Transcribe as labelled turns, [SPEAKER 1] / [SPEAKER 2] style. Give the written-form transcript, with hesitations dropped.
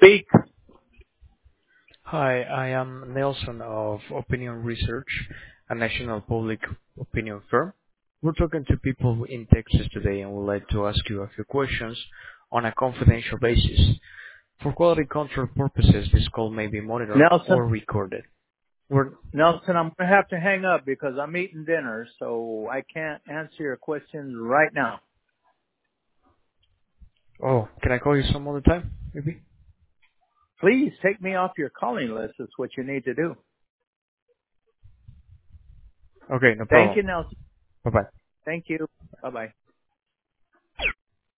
[SPEAKER 1] Speak.
[SPEAKER 2] Hi, I am Nelson of Opinion Research, a national public opinion firm. We're talking to people in Texas today and would like to ask you a few questions on a confidential basis. For quality control purposes, this call may be monitored
[SPEAKER 1] Nelson,
[SPEAKER 2] or recorded. We're,
[SPEAKER 1] Nelson, I'm going to have to hang up because I'm eating dinner, so I can't answer your questions right now.
[SPEAKER 2] can I call you some other time, maybe?
[SPEAKER 1] Please take me off your calling list is what you need to do.
[SPEAKER 2] Okay, no
[SPEAKER 1] Thank
[SPEAKER 2] problem.
[SPEAKER 1] you, Nelson.
[SPEAKER 2] Bye-bye.
[SPEAKER 1] Thank you. Bye-bye.